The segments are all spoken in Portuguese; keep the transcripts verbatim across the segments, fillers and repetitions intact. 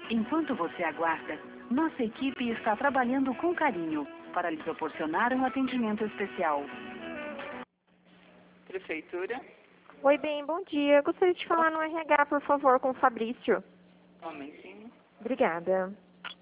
Enquanto você aguarda, nossa equipe está trabalhando com carinho para lhe proporcionar um atendimento especial. Prefeitura. Oi, bem, bom dia. Gostaria de falar no R H, por favor, com o Fabrício. Um momentinho. Obrigada.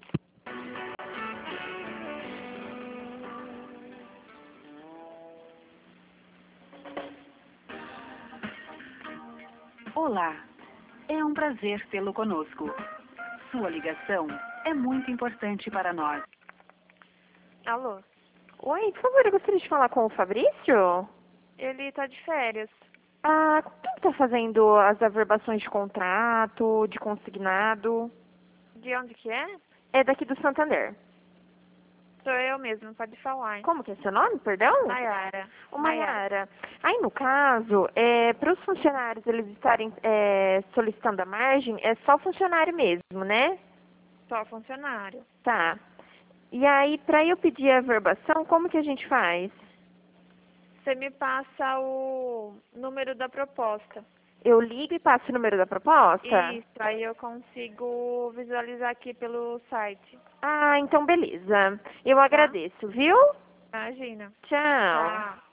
Olá, é um prazer tê-lo conosco. Sua ligação é muito importante para nós. Alô? Oi, por favor, eu gostaria de falar com o Fabrício. Ele tá de férias. Ah, quem está fazendo as averbações de contrato, de consignado? De onde que é? É daqui do Santander. Sou eu mesmo, pode falar. Hein? Como que é seu nome, perdão? Maiara. Ô, Maiara. Aí, no caso, é, para os funcionários eles estarem é, solicitando a margem, é só funcionário mesmo, né? Só funcionário. Tá. E aí, para eu pedir a averbação, como que a gente faz? Você me passa o número da proposta. Eu ligo e passo o número da proposta? Isso, aí eu consigo visualizar aqui pelo site. Ah, então beleza. Eu agradeço, viu? Imagina. Tchau. Tá.